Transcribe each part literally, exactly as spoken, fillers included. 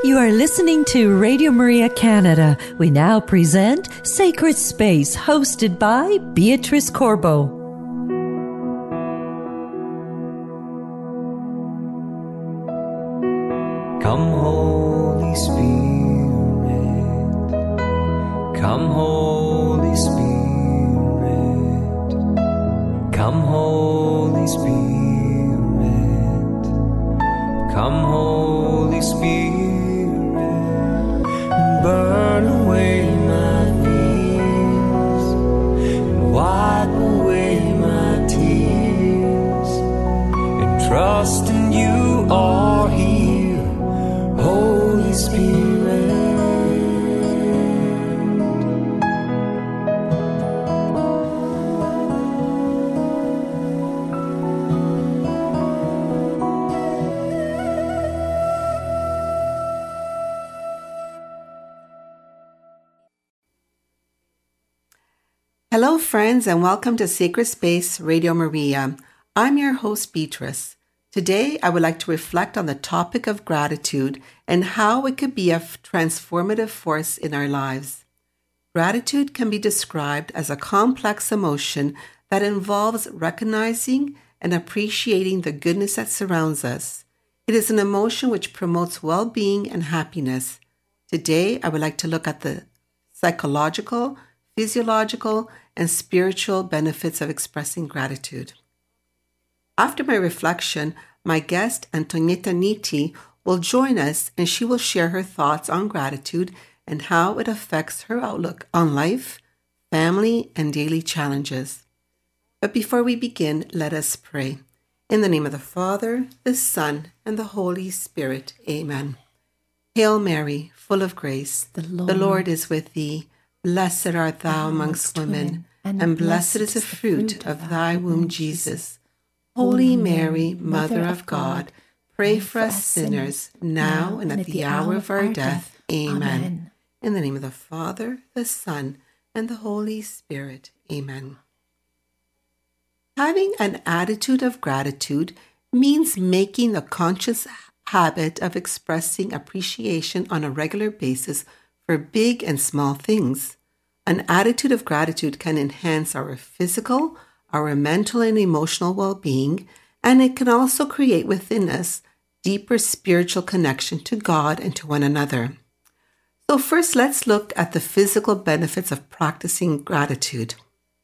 You are listening to Radio Maria Canada. We now present Sacred Space, hosted by Beatrice Corbo. Come, Holy Spirit. Come, Holy Spirit. Come, Holy Spirit. Come, Holy Spirit. Burn away my fears and wipe away my tears, and trust in you are here, Holy Spirit. Hello, friends, and welcome to Sacred Space Radio Maria. I'm your host, Beatrice. Today, I would like to reflect on the topic of gratitude and how it could be a transformative force in our lives. Gratitude can be described as a complex emotion that involves recognizing and appreciating the goodness that surrounds us. It is an emotion which promotes well-being and happiness. Today, I would like to look at the psychological, physiological, and spiritual benefits of expressing gratitude. After my reflection, my guest, Antonietta Nitti, will join us and she will share her thoughts on gratitude and how it affects her outlook on life, family, and daily challenges. But before we begin, let us pray. In the name of the Father, the Son, and the Holy Spirit. Amen. Hail Mary, full of grace, the Lord, the Lord is with thee. Blessed art thou amongst women, and, and blessed is the fruit of thy womb, Jesus. Holy Mary, Mother of God, pray for us sinners, now and at the hour of our death. Amen. In the name of the Father, the Son, and the Holy Spirit. Amen. Having an attitude of gratitude means making a conscious habit of expressing appreciation on a regular basis for big and small things. An attitude of gratitude can enhance our physical, our mental and emotional well-being, and it can also create within us deeper spiritual connection to God and to one another. So first, let's look at the physical benefits of practicing gratitude.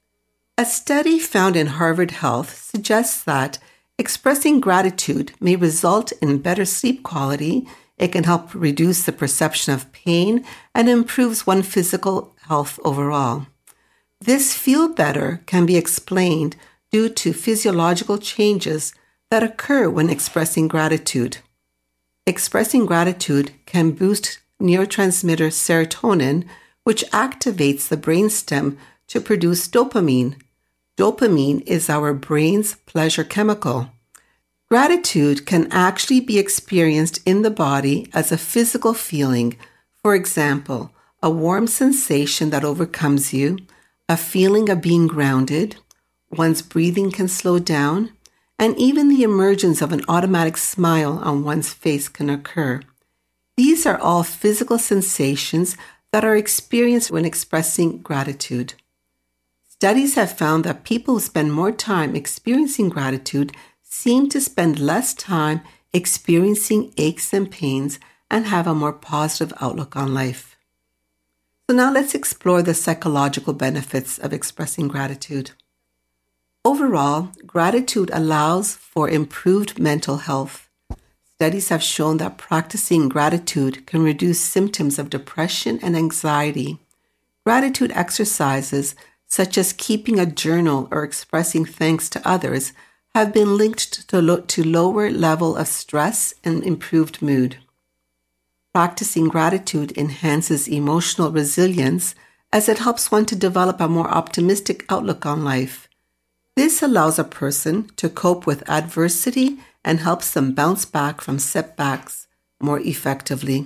A study found in Harvard Health suggests that expressing gratitude may result in better sleep quality. It can help reduce the perception of pain and improves one's physical health overall. This feel better can be explained due to physiological changes that occur when expressing gratitude. Expressing gratitude can boost neurotransmitter serotonin, which activates the brainstem to produce dopamine. Dopamine is our brain's pleasure chemical. Gratitude can actually be experienced in the body as a physical feeling. For example, a warm sensation that overcomes you, a feeling of being grounded, one's breathing can slow down, and even the emergence of an automatic smile on one's face can occur. These are all physical sensations that are experienced when expressing gratitude. Studies have found that people who spend more time experiencing gratitude seem to spend less time experiencing aches and pains and have a more positive outlook on life. So now let's explore the psychological benefits of expressing gratitude. Overall, gratitude allows for improved mental health. Studies have shown that practicing gratitude can reduce symptoms of depression and anxiety. Gratitude exercises, such as keeping a journal or expressing thanks to others, have been linked to, lo- to lower level of stress and improved mood. Practicing gratitude enhances emotional resilience as it helps one to develop a more optimistic outlook on life. This allows a person to cope with adversity and helps them bounce back from setbacks more effectively.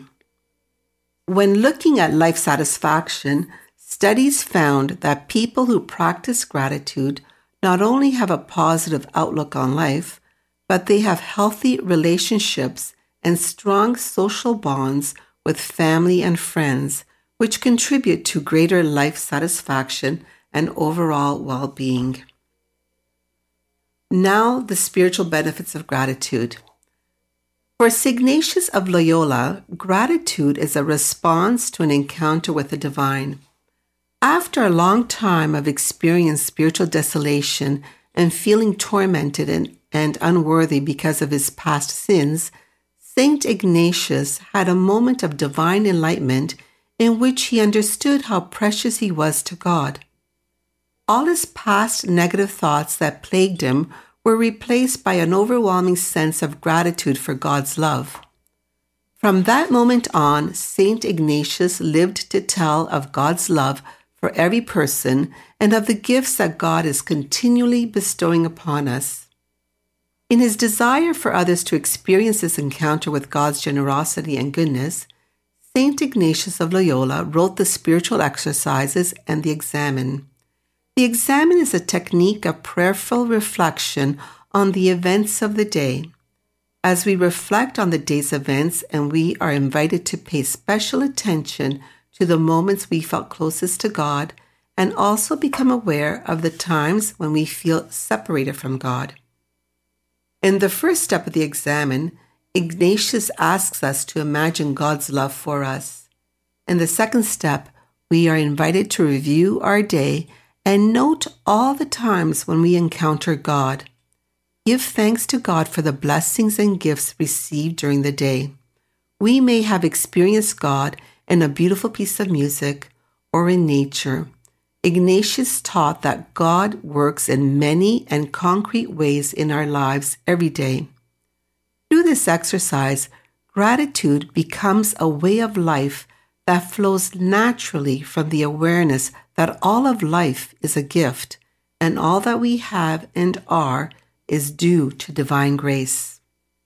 When looking at life satisfaction, studies found that people who practice gratitude not only have a positive outlook on life, but they have healthy relationships and strong social bonds with family and friends, which contribute to greater life satisfaction and overall well-being. Now, the spiritual benefits of gratitude. For Saint Ignatius of Loyola, gratitude is a response to an encounter with the divine. After a long time of experiencing spiritual desolation and feeling tormented and, and unworthy because of his past sins, Saint Ignatius had a moment of divine enlightenment in which he understood how precious he was to God. All his past negative thoughts that plagued him were replaced by an overwhelming sense of gratitude for God's love. From that moment on, Saint Ignatius lived to tell of God's love for every person and of the gifts that God is continually bestowing upon us. In his desire for others to experience this encounter with God's generosity and goodness, Saint Ignatius of Loyola wrote the spiritual exercises and the Examen. The Examen is a technique of prayerful reflection on the events of the day. As we reflect on the day's events, and we are invited to pay special attention to the moments we felt closest to God, and also become aware of the times when we feel separated from God. In the first step of the Examen, Ignatius asks us to imagine God's love for us. In the second step, we are invited to review our day and note all the times when we encounter God. Give thanks to God for the blessings and gifts received during the day. We may have experienced God in a beautiful piece of music or in nature. Ignatius taught that God works in many and concrete ways in our lives every day. Through this exercise, gratitude becomes a way of life that flows naturally from the awareness that all of life is a gift and all that we have and are is due to divine grace.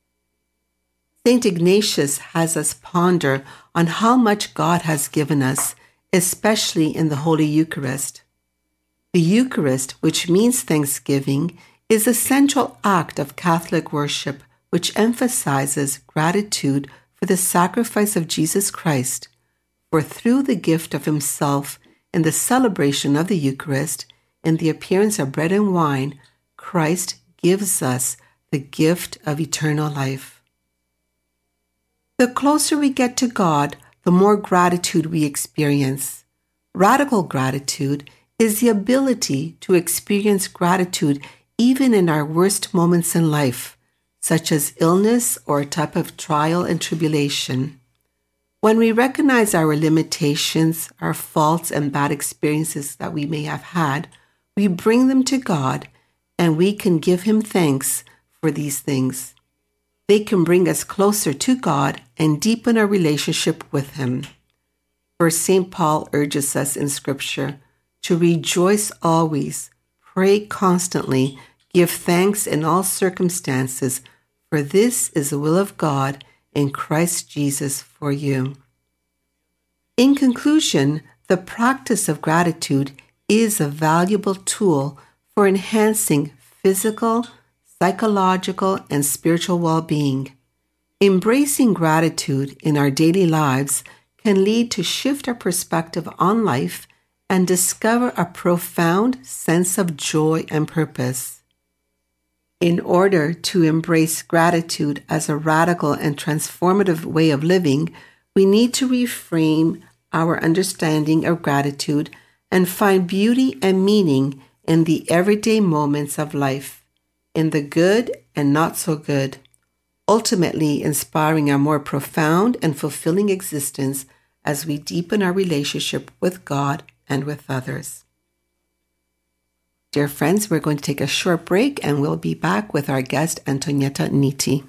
Saint Ignatius has us ponder on how much God has given us, especially in the Holy Eucharist. The Eucharist, which means thanksgiving, is a central act of Catholic worship which emphasizes gratitude for the sacrifice of Jesus Christ, for through the gift of himself in the celebration of the Eucharist, in the appearance of bread and wine, Christ gives us the gift of eternal life. The closer we get to God, the more gratitude we experience. Radical gratitude is the ability to experience gratitude even in our worst moments in life, such as illness or a type of trial and tribulation. When we recognize our limitations, our faults, and bad experiences that we may have had, we bring them to God and we can give him thanks for these things. They can bring us closer to God and deepen our relationship with him. For Saint Paul urges us in Scripture to rejoice always, pray constantly, give thanks in all circumstances, for this is the will of God in Christ Jesus for you. In conclusion, the practice of gratitude is a valuable tool for enhancing physical, psychological, and spiritual well-being. Embracing gratitude in our daily lives can lead to shift our perspective on life and discover a profound sense of joy and purpose. In order to embrace gratitude as a radical and transformative way of living, we need to reframe our understanding of gratitude and find beauty and meaning in the everyday moments of life, in the good and not so good, ultimately inspiring a more profound and fulfilling existence as we deepen our relationship with God and with others. Dear friends, we're going to take a short break and we'll be back with our guest, Antonietta Nitti.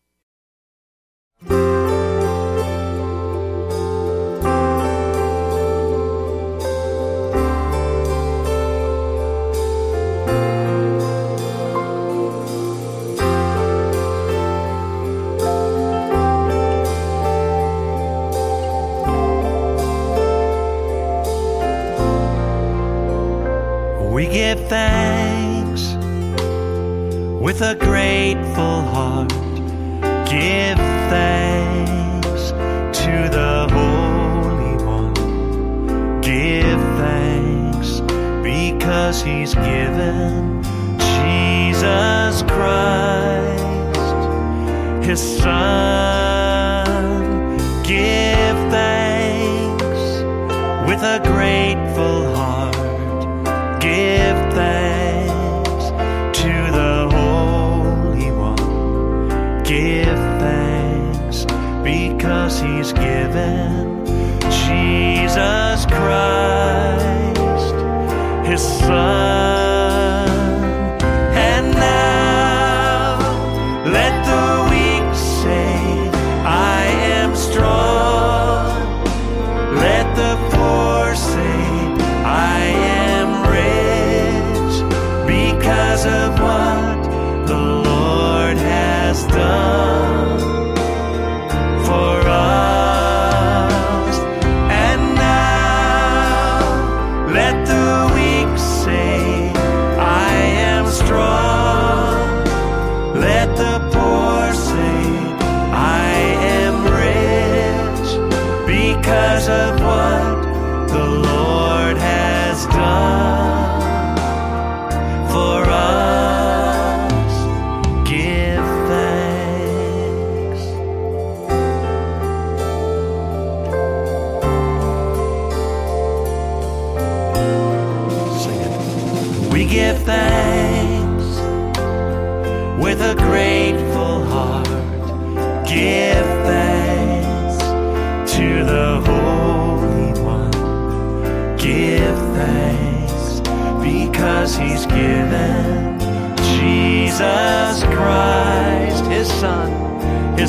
We give thanks with a grateful heart. Give thanks to the because he's given Jesus Christ, his Son. Give thanks with a grateful heart. Give thanks to the Holy One. Give thanks because he's given Jesus Christ, his Son. And now let the weak say, I am strong. Let the poor say, I am rich, because of what the Lord has done for us. And now let the weak say, I am strong. Let the poor say, I am rich, because of what the Lord has done for us. Give thanks. Sing it. We give thanks with a grateful heart. Give thanks to the Holy One. Give thanks because he's given Jesus Christ, his Son, his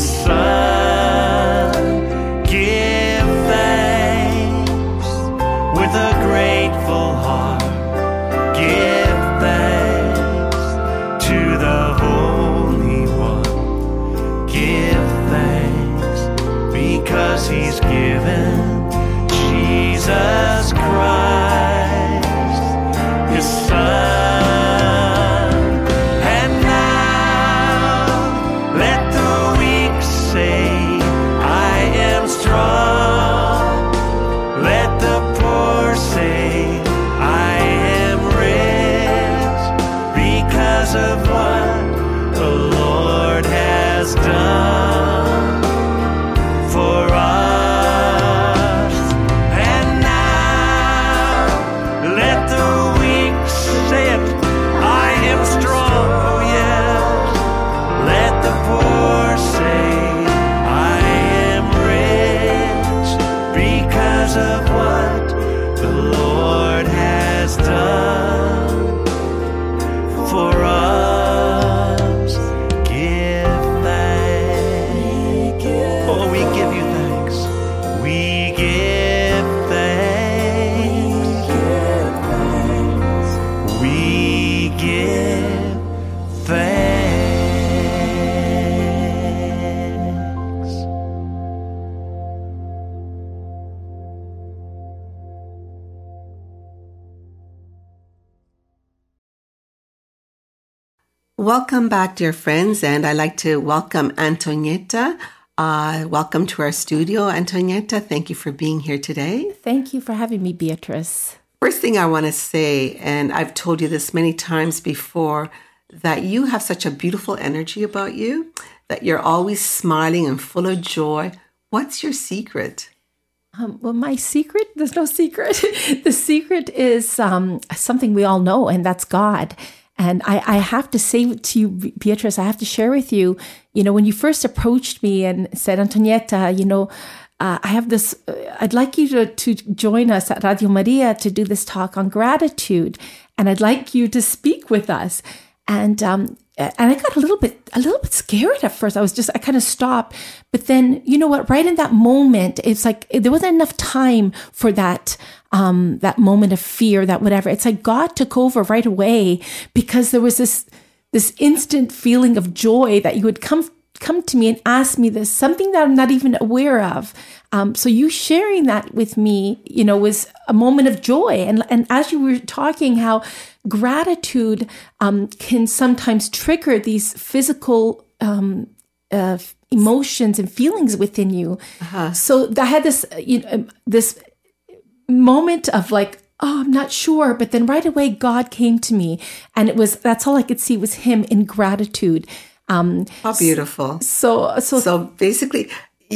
Son. Give thanks with a grateful heart. Give thanks to the Holy One. Give thanks because he's given Jesus Christ, his Son. And now let the weak say, I am strong. Let the poor say, I am rich, because of what the Lord has done for us. And now let the weak say it, I am strong, oh yes. Let the poor say, I am rich, because of what the Lord has done for us. Give thanks. Oh, we give you thanks. We give thanks. We give thanks. Welcome back, dear friends, and I'd like to welcome Antonietta. Uh, welcome to our studio, Antonietta. Thank you for being here today. Thank you for having me, Beatrice. First thing I want to say, and I've told you this many times before, that you have such a beautiful energy about you, that you're always smiling and full of joy. What's your secret? Um, well, my secret, there's no secret. The secret is um, something we all know, and that's God. And I, I have to say to you, Beatrice, I have to share with you, you know, when you first approached me and said, Antonietta, you know, uh, I have this, uh, I'd like you to, to join us at Radio Maria to do this talk on gratitude. And I'd like you to speak with us. And, um, and I got a little bit, a little bit scared at first. I was just, I kind of stopped. But then, you know what, right in that moment, it's like, there wasn't enough time for that, um, that moment of fear, that whatever. It's like God took over right away, because there was this, this instant feeling of joy that you would come, come to me and ask me this, something that I'm not even aware of. Um, so you sharing that with me, you know, was a moment of joy. And, and as you were talking, how gratitude um, can sometimes trigger these physical um, uh, emotions and feelings within you. Uh-huh. So I had this, you know, this moment of like oh, I'm not sure. But then right away, God came to me, and it was, that's all I could see was him in gratitude. Um, How beautiful. So, so, So basically,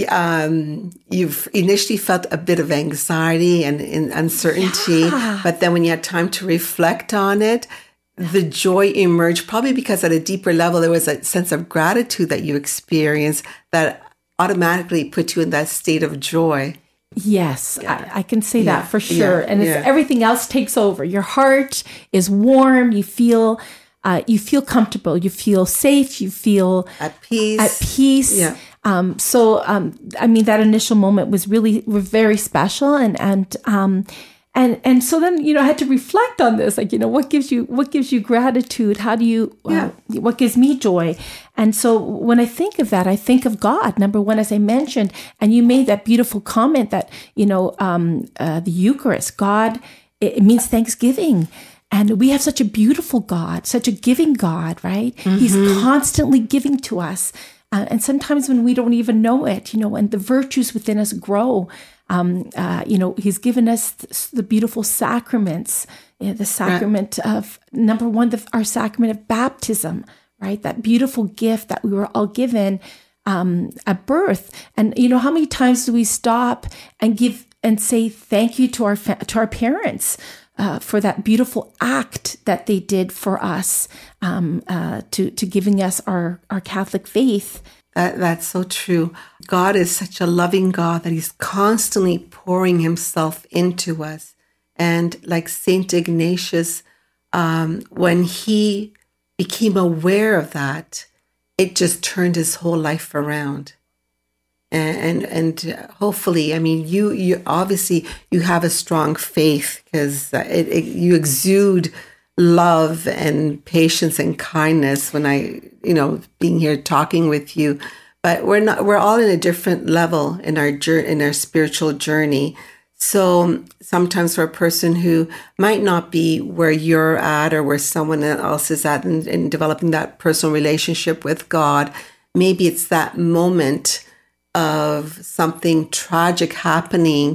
um, you've initially felt a bit of anxiety and, and uncertainty, Yeah. but then when you had time to reflect on it, the joy emerged, probably because at a deeper level, there was a sense of gratitude that you experienced that automatically put you in that state of joy. yes, I, I can say Yeah. that for sure. Yeah. And it's, Yeah. everything else takes over. Your heart is warm. You feel, uh, you feel comfortable. You feel safe. You feel At peace. at peace. Yeah. Um, so, um, I mean, that initial moment was really was very special, and and um, and and so then, you know, I had to reflect on this, like, you know, what gives you what gives you gratitude? How do you? Yeah. Uh, what gives me joy? And so when I think of that, I think of God. Number one, as I mentioned, and you made that beautiful comment that, you know, um, uh, the Eucharist, God, it, it means thanksgiving. And we have such a beautiful God, such a giving God, right? He's constantly giving to us. Uh, and sometimes when we don't even know it, you know, and the virtues within us grow, um, uh, you know, he's given us th- the beautiful sacraments, you know, the sacrament right. of, number one, the, our sacrament of baptism, right? That beautiful gift that we were all given um, at birth. And, you know, how many times do we stop and give and say thank you to our fa- to our parents? Uh, for that beautiful act that they did for us, um, uh, to to giving us our, our Catholic faith. That, that's so true. God is such a loving God that he's constantly pouring himself into us. And like Saint Ignatius, um, when he became aware of that, it just turned his whole life around. And, and and hopefully, I mean, you you obviously you have a strong faith because it, it you exude love and patience and kindness when I, you know, being here talking with you. But we're not we're all in a different level in our journey, in our spiritual journey. So sometimes for a person who might not be where you're at or where someone else is at in, in developing that personal relationship with God, maybe it's that moment of something tragic happening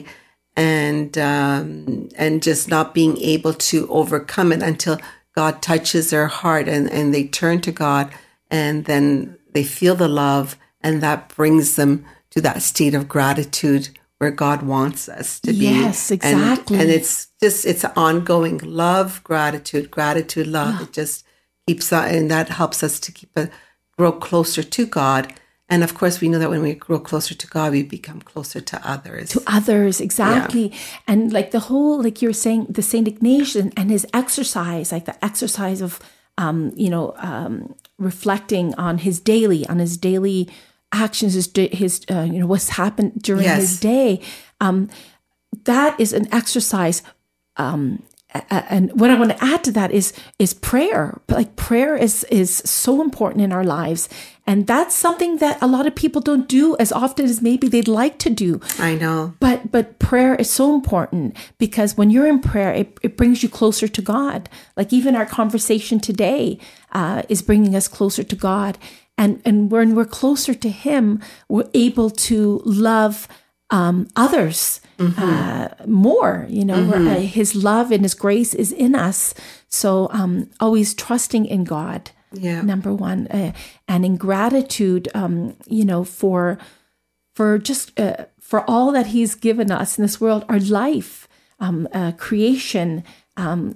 and um, and just not being able to overcome it until God touches their heart and, and they turn to God and then they feel the love and that brings them to that state of gratitude where God wants us to be. Yes, exactly. And, and it's just, it's ongoing love, gratitude, gratitude, love. It just keeps on, and that helps us to keep a, grow closer to God. And of course, we know that when we grow closer to God, we become closer to others. To others, exactly. Yeah. And like the whole, like you're saying, the Saint Ignatius and his exercise, like the exercise of, um, you know, um, reflecting on his daily, on his daily actions, his, his uh, you know, what's happened during Yes. his day. Um, that is an exercise. Um, and what I want to add to that is is prayer. Like prayer is is so important in our lives, and that's something that a lot of people don't do as often as maybe they'd like to do. I know. But but prayer is so important because when you're in prayer, it, it brings you closer to God. Like even our conversation today uh, is bringing us closer to God, and and when we're closer to Him, we're able to love um, others. Mm-hmm. Uh, more, you know, mm-hmm. uh, his love and his grace is in us. So um, always trusting in God, yeah. number one, uh, and in gratitude, um, you know, for for just uh, for all that he's given us in this world, our life, um, uh, creation, um,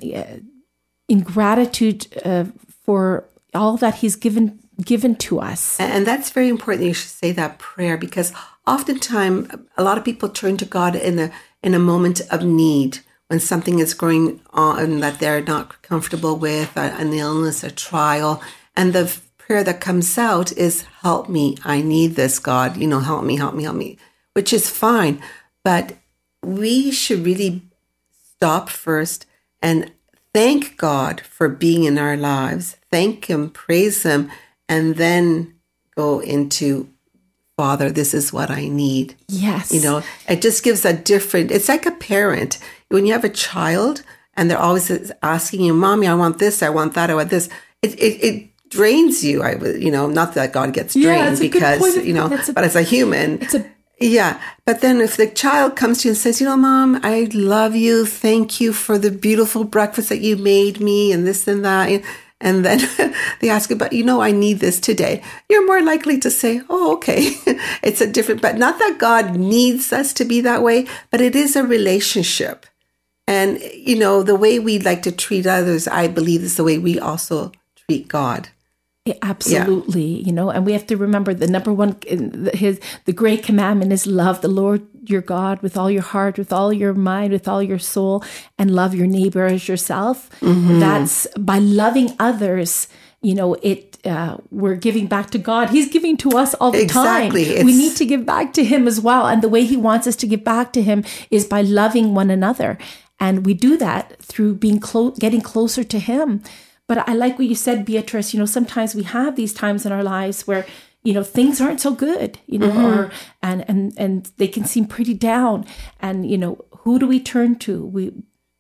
in gratitude uh, for all that he's given given to us. And that's very important. You should say that prayer because oftentimes a lot of people turn to God in a in a moment of need when something is going on that they're not comfortable with, an illness, a trial, and the prayer that comes out is "Help me! I need this, God. You know, help me, help me, help me," which is fine. But we should really stop first and thank God for being in our lives. Thank Him, praise Him, and then go into, Father, this is what I need. Yes. You know, it just gives a different, it's like a parent. When you have a child and they're always asking you, Mommy, I want this, I want that, I want this. It it, it drains you. I You know, not that God gets drained yeah, it's a good because, point of- you know, that's a- but as a human, it's a Yeah. But then if the child comes to you and says, you know, Mom, I love you. Thank you for the beautiful breakfast that you made me and this and that. And then they ask you, but you know, I need this today. You're more likely to say, oh, okay. It's a different, but not that God needs us to be that way, but it is a relationship. And, you know, the way we like to treat others, I believe, is the way we also treat God. Yeah, absolutely. Yeah. You know, and we have to remember the number one, his, the great commandment is love the Lord your God with all your heart, with all your mind, with all your soul, and love your neighbor as yourself. Mm-hmm. That's by loving others, you know, it, uh, we're giving back to God. He's giving to us all the exactly. time. It's... We need to give back to him as well. And the way he wants us to give back to him is by loving one another. And we do that through being close, getting closer to him. But I like what you said, Beatrice, you know, sometimes we have these times in our lives where, you know, things aren't so good, you know, mm-hmm. or, and, and, and they can seem pretty down. And, you know, who do we turn to? We,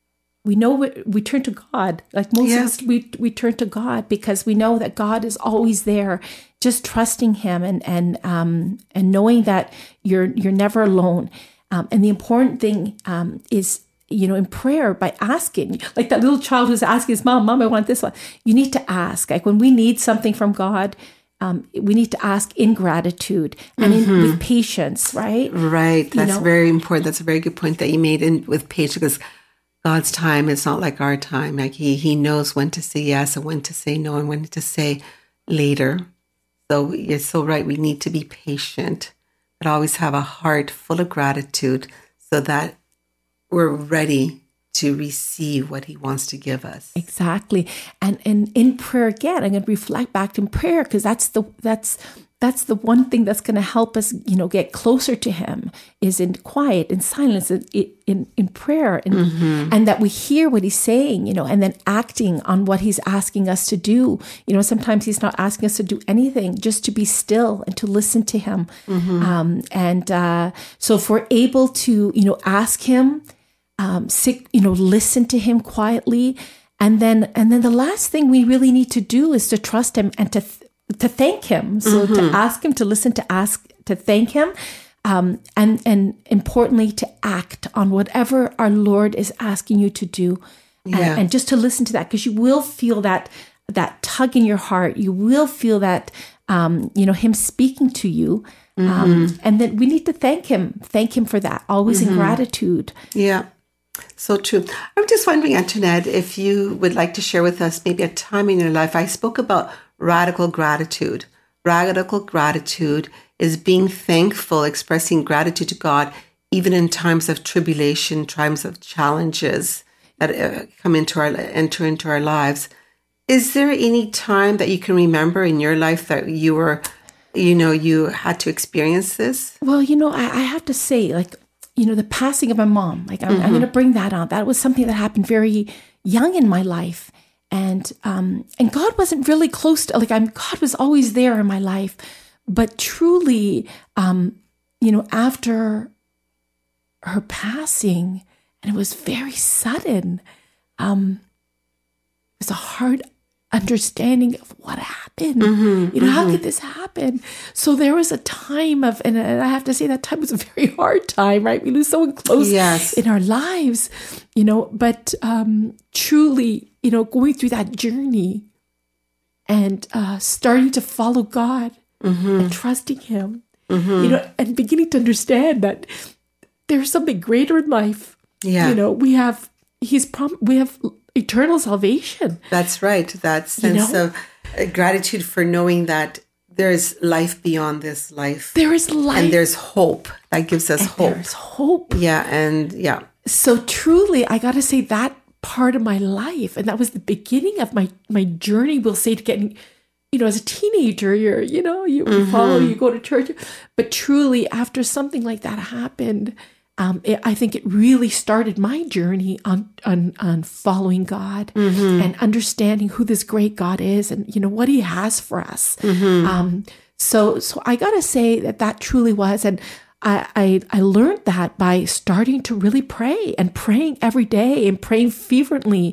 we know we, we turn to God. Like most yeah. of us, we, we turn to God because we know that God is always there, just trusting him and, and, um, and knowing that you're, you're never alone. Um, and the important thing, um, is, you know, in prayer by asking, like that little child who's asking his mom, mom, I want this one. You need to ask. Like when we need something from God, um, we need to ask in gratitude and mm-hmm. in, with patience, right? Right. That's you know? very important. That's a very good point that you made in with patience, because God's time is not like our time. Like he, he knows when to say yes and when to say no and when to say later. So you're so right. We need to be patient, but always have a heart full of gratitude so that we're ready to receive what he wants to give us. Exactly. And and in prayer again, I'm going to reflect back to prayer because that's the that's that's the one thing that's going to help us, you know, get closer to him is in quiet, in silence, in in, in prayer, and, mm-hmm. and that we hear what he's saying, you know, and then acting on what he's asking us to do. You know, sometimes he's not asking us to do anything, just to be still and to listen to him. Mm-hmm. Um, and uh, so if we're able to, you know, ask him, Um, sick, you know, listen to him quietly, and then and then the last thing we really need to do is to trust him and to th- to thank him. So mm-hmm. to ask him, to listen, to ask, to thank him, um, and and importantly to act on whatever our Lord is asking you to do, yeah. and, and just to listen to that, because you will feel that that tug in your heart. You will feel that um, you know, him speaking to you, mm-hmm. um, and then we need to thank him, thank him for that, always mm-hmm. in gratitude. Yeah. So true. I'm just wondering, Antoinette, if you would like to share with us maybe a time in your life. I spoke about radical gratitude. Radical gratitude is being thankful, expressing gratitude to God, even in times of tribulation, times of challenges that uh, come into our enter into our lives. Is there any time that you can remember in your life that you were, you know, you had to experience this? Well, you know, I, I have to say, like, you know, the passing of my mom, like I'm, mm-hmm. I'm going to bring that on. That was something that happened very young in my life. And, um, and God wasn't really close to, like I'm, God was always there in my life, but truly, um, you know, after her passing, and it was very sudden, um, it was a hard understanding of what happened. Mm-hmm, you know, mm-hmm. how could this happen? So there was a time of, and I have to say that time was a very hard time, right? We lose someone close yes. in our lives, you know, but um, truly, you know, going through that journey and uh, starting to follow God mm-hmm. and trusting him, mm-hmm. you know, and beginning to understand that there's something greater in life. Yeah. You know, we have, he's prom- we have eternal salvation. That's right. That sense you know? of uh, gratitude for knowing that there's life beyond this life. There is life. And there's hope. That gives us and hope. There's hope. Yeah. And yeah. So truly, I got to say that part of my life, and that was the beginning of my, my journey, we'll say, to getting, you know, as a teenager, you're, you know, you mm-hmm. follow, you go to church. But truly, after something like that happened, Um, it, I think it really started my journey on on, on following God mm-hmm. and understanding who this great God is, and you know what He has for us. Mm-hmm. Um, so, so I gotta say that that truly was, and I, I I learned that by starting to really pray and praying every day and praying fervently,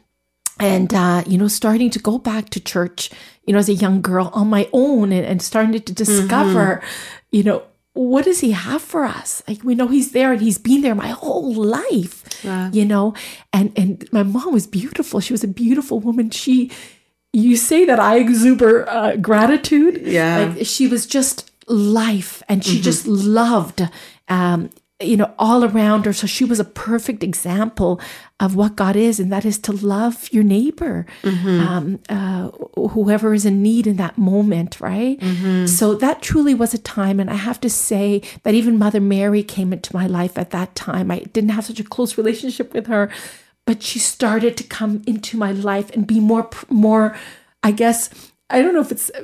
and uh, you know starting to go back to church, you know, as a young girl on my own, and, and starting to discover, mm-hmm. you know. what does he have for us? Like, we know he's there and he's been there my whole life, Yeah. you know? And, and my mom was beautiful. She was a beautiful woman. She, you say that I exuber uh, gratitude. Yeah. Like, she was just life, and she just loved, um, you know, all around her. So she was a perfect example of what God is, and that is to love your neighbor, um, uh, whoever is in need in that moment, right? So that truly was a time, and I have to say that even Mother Mary came into my life at that time. I didn't have such a close relationship with her, but she started to come into my life and be more, more, I guess, I don't know if it's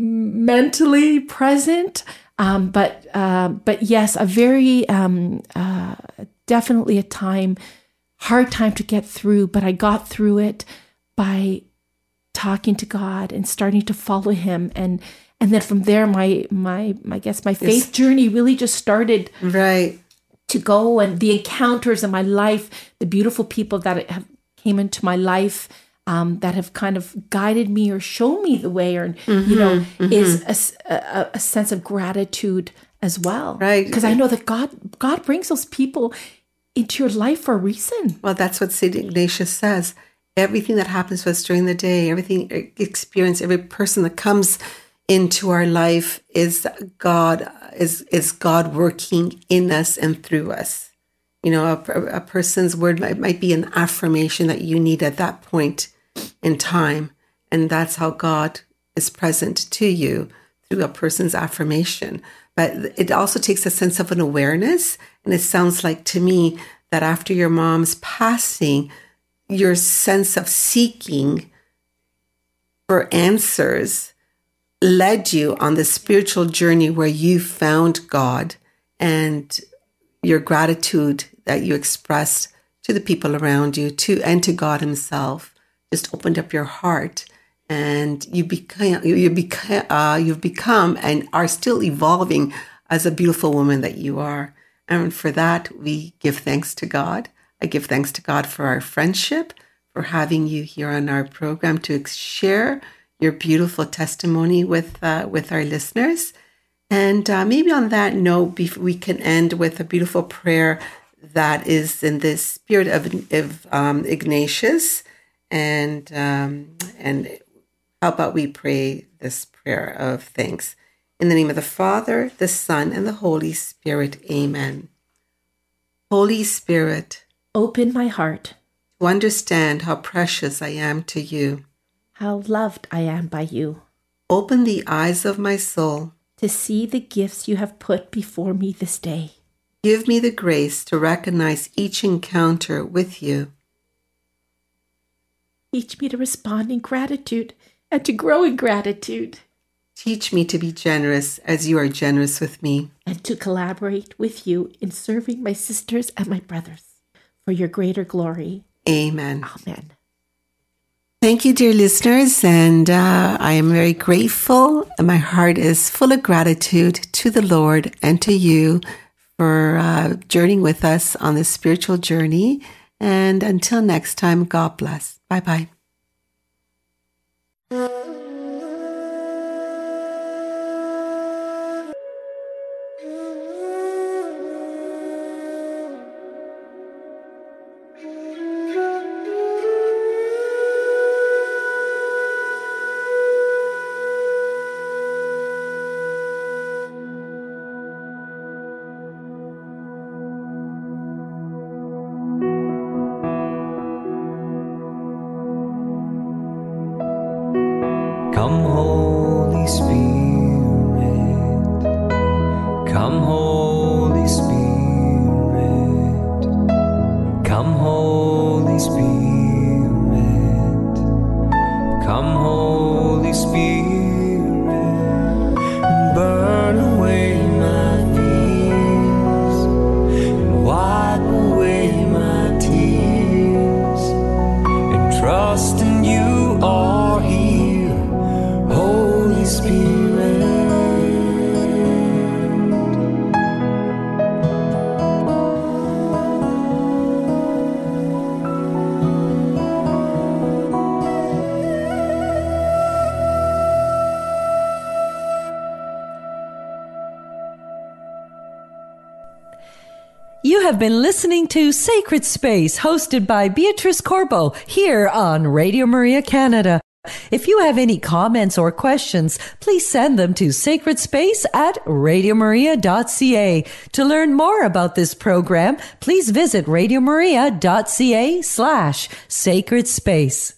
mentally present, um, but uh, but yes, a very um, uh, definitely a time, hard time to get through. But I got through it by talking to God and starting to follow Him, and and then from there, my my I guess my faith Yes. journey really just started Right. to go, and the encounters in my life, the beautiful people that have came into my life. Um, that have kind of guided me or shown me the way, or you know, is a, s- a- a sense of gratitude as well, Right. Because I know that God, God brings those people into your life for a reason. Well, that's what Saint Ignatius says. Everything that happens to us during the day, everything experience, every person that comes into our life is God, is is God working in us and through us. You know, a, a person's word might, might be an affirmation that you need at that point in time. And that's how God is present to you, through a person's affirmation. But it also takes a sense of an awareness. And it sounds like to me that after your mom's passing, your sense of seeking for answers led you on the spiritual journey where you found God, and your gratitude that you expressed to the people around you, to and to God Himself, just opened up your heart, and you became you, you became uh, you've become and are still evolving as a beautiful woman that you are. And for that, we give thanks to God. I give thanks to God for our friendship, for having you here on our program to share your beautiful testimony with uh, with our listeners. And uh, maybe on that note, bef- we can end with a beautiful prayer that is in the spirit of, of um, Ignatius. And um, and how about we pray this prayer of thanks? In the name of the Father, the Son, and the Holy Spirit. Amen. Holy Spirit, Open my heart, to understand how precious I am to you. how loved I am by you, Open the eyes of my soul. to see the gifts you have put before me this day. Give me the grace to recognize each encounter with you. Teach me to respond in gratitude and to grow in gratitude, Teach me to be generous as you are generous with me. and to collaborate with you in serving my sisters and my brothers for your greater glory. Amen. Amen. Thank you, dear listeners, and uh, I am very grateful, and my heart is full of gratitude to the Lord and to you for uh, journeying with us on this spiritual journey. And until next time, God bless. Bye-bye. Come, Holy Spirit. Come, Holy Spirit. Come, Holy Spirit. Come, Holy Spirit. Burn away my fears and wipe away my tears, and trust in you are here, Holy Spirit. You have been listening to Sacred Space, hosted by Beatrice Corbo, here on Radio Maria Canada. If you have any comments or questions, please send them to sacredspace at radiomaria dot c a. To learn more about this program, please visit radiomaria dot c a slash sacred space.